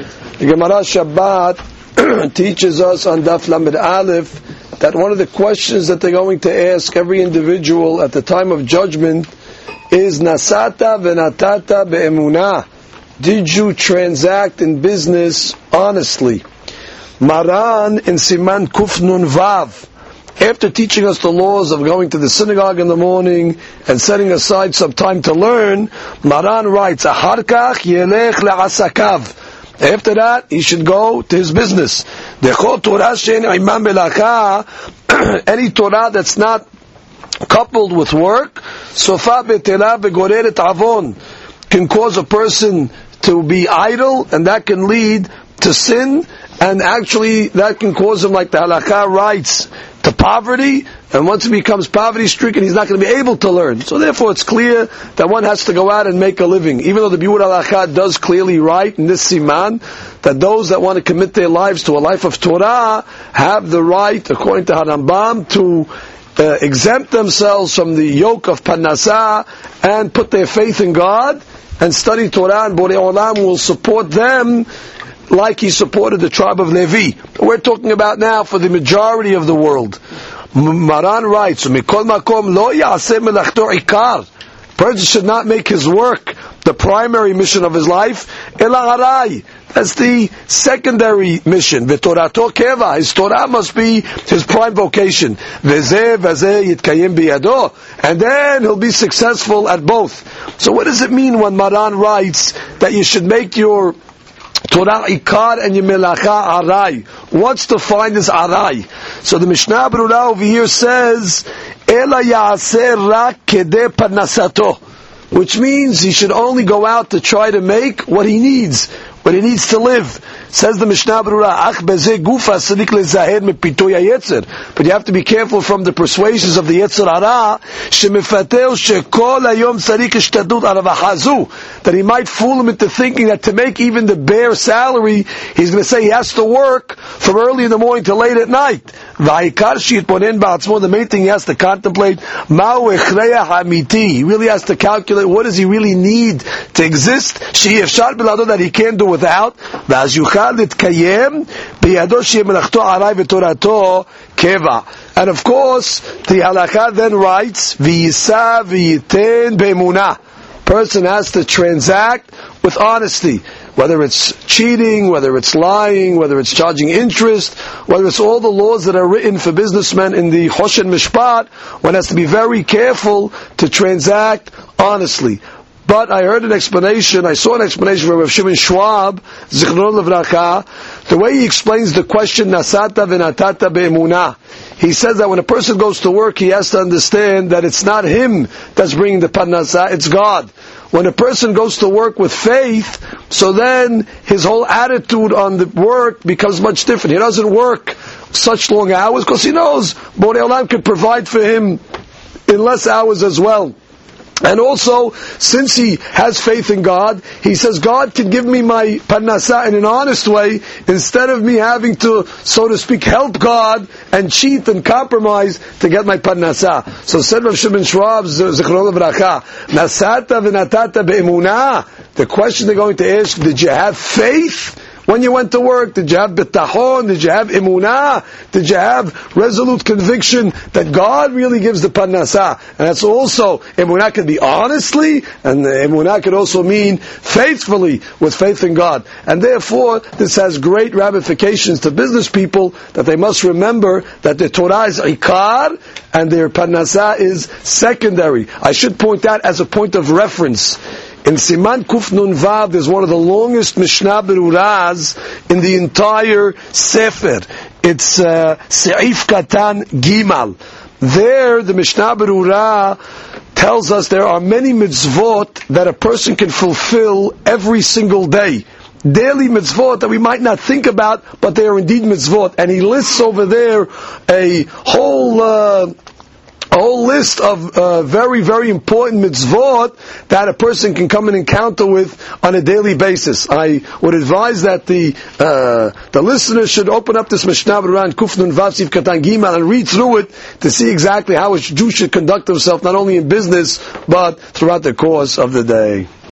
The Gemara Shabbat teaches us on Daf Lamed Aleph that one of the questions that they're going to ask every individual at the time of judgment is Nasata v'natata be'emunah. Did you transact in business honestly? Maran in Siman Kuf Nun Vav, after teaching us the laws of going to the synagogue in the morning and setting aside some time to learn, Maran writes, Ahar kach yelech le'asakav. After that, he should go to his business. Any Torah that's not coupled with work, sofa betela begoreret avon, can cause a person to be idle, and that can lead to sin, and actually that can cause him, like the halakha writes, to poverty, and once he becomes poverty-stricken, he's not going to be able to learn. So therefore it's clear that one has to go out and make a living. Even though the Biur Halakha does clearly write in this siman that those that want to commit their lives to a life of Torah have the right, according to Harambam, to exempt themselves from the yoke of Parnasah and put their faith in God and study Torah, and Borei Olam will support them like he supported the tribe of Levi. We're talking about now for the majority of the world. Maran writes, "Mikol makom lo ya'aseh melachto ikar." Person should not make his work the primary mission of his life. Ela harai. That's the secondary mission. V'torato keva. His Torah must be his prime vocation. V'zeh yitkayim biyado. And then he'll be successful at both. So what does it mean when Maran writes that you should make your Torah ikar and your melacha arai? What's defined as arai? So the Mishnah Berurah over here says, Ela ya'aseh rak kedeh parnasato, which means he should only go out to try to make what he needs to live. Says the Mishnah Berurah, Ach bezeh gufa sadik lezahed mepitoy hayetzer. But you have to be careful from the persuasions of the Yetzer Hara, shemifateu shekol hayom sadik ishtadut alav hazu, that he might fool him into thinking that to make even the bare salary, he's going to say he has to work from early in the morning to late at night. V'haikar sheitbonen ba'atzmo, the main thing he has to contemplate, ma'u echreya hamiti. He really has to calculate what does he really need to exist, she'efshar bilado, that he can't do without. V'az yuchal litkayem biyado she'eh melachto arai v'torato keva. And of course, the halakha then writes, v'yisa v'yiten be'emunah. Person has to transact with honesty, whether it's cheating, whether it's lying, whether it's charging interest, whether it's all the laws that are written for businessmen in the Choshen Mishpat. One has to be very careful to transact honestly. But I heard an explanation, I saw an explanation from Rav Shimon Schwab, Zichron Levracha, the way he explains the question, Nasata v'natata be'emunah. He says that when a person goes to work, he has to understand that it's not him that's bringing the parnasah, it's God. When a person goes to work with faith, so then his whole attitude on the work becomes much different. He doesn't work such long hours because he knows Borei Olam can provide for him in less hours as well. And also, since he has faith in God, he says, God can give me my parnasah in an honest way, instead of me having to, so to speak, help God and cheat and compromise to get my parnasah. So said Rav Shimon Schwab, Zichron Levracha, Nasata v'natata be'emunah. The question they're going to ask, did you have faith when you went to work? Did you have bitachon? Did you have emunah? Did you have resolute conviction that God really gives the parnasah? And that's also, emunah can be honestly, and emunah can also mean faithfully, with faith in God. And therefore, this has great ramifications to business people, that they must remember that the Torah is ikar, and their parnasah is secondary. I should point out as a point of reference, in Siman Kuf Nun Vav, there's one of the longest Mishnah Berurahs in the entire Sefer. It's Seif Katan Gimal. There, the Mishnah Berurah tells us there are many mitzvot that a person can fulfill every single day. Daily mitzvot that we might not think about, but they are indeed mitzvot. And he lists over there a whole list of very, very important mitzvot that a person can come and encounter with on a daily basis. I would advise that the listener should open up this Mishnah Berurah Kuf Nun Vav Sif Katan Gimal and read through it to see exactly how a Jew should conduct himself, not only in business, but throughout the course of the day.